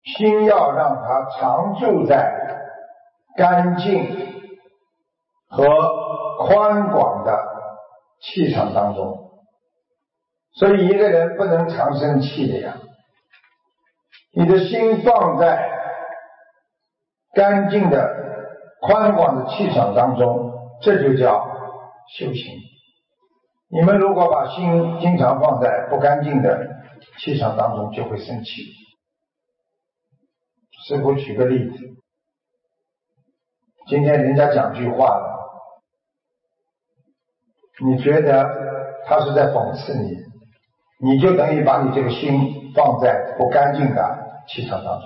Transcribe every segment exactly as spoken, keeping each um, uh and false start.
心要让它常住在干净和宽广的气场当中。所以一个人不能常生气的呀，你的心放在干净的宽广的气场当中，这就叫修行。你们如果把心经常放在不干净的气场当中，就会生气。师父举个例子，今天人家讲句话了，你觉得他是在讽刺你，你就等于把你这个心放在不干净的气场当中。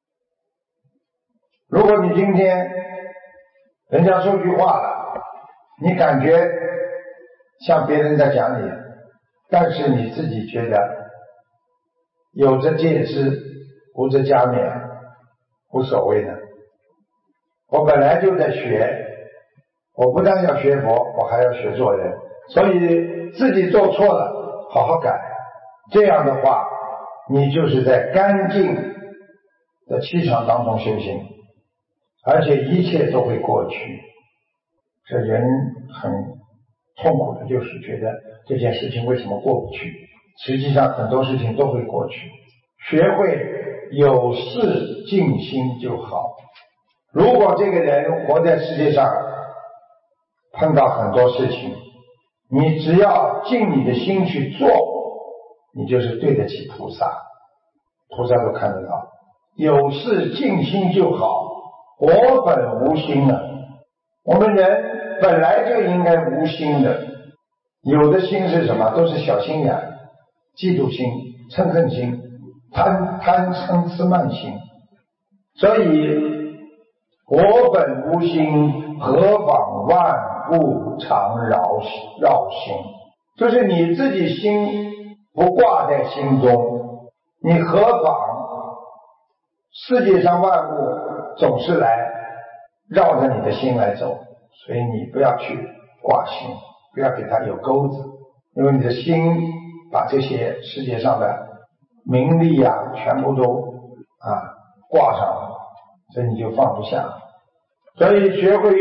如果你今天人家说句话了，你感觉像别人在讲你，但是你自己觉得有则戒之，无则加勉，无所谓的。我本来就在学，我不但要学佛，我还要学做人，所以自己做错了好好改，这样的话你就是在干净的气场当中修行，而且一切都会过去。这人很痛苦的就是觉得这件事情为什么过不去，实际上很多事情都会过去。学会有事静心就好。如果这个人活在世界上碰到很多事情，你只要尽你的心去做，你就是对得起菩萨，菩萨都看得到。有事静心就好，我本无心啊。我们人本来就应该无心的，有的心是什么？都是小心眼、嫉妒心、嗔恨心、贪贪嗔痴慢心。所以我本无心，何妨万物常绕绕心。就是你自己心不挂在心中，你何妨世界上万物总是来绕着你的心来走。所以你不要去挂心，不要给它有钩子，因为你的心把这些世界上的名利啊全部都啊挂上了，所以你就放不下。所以学会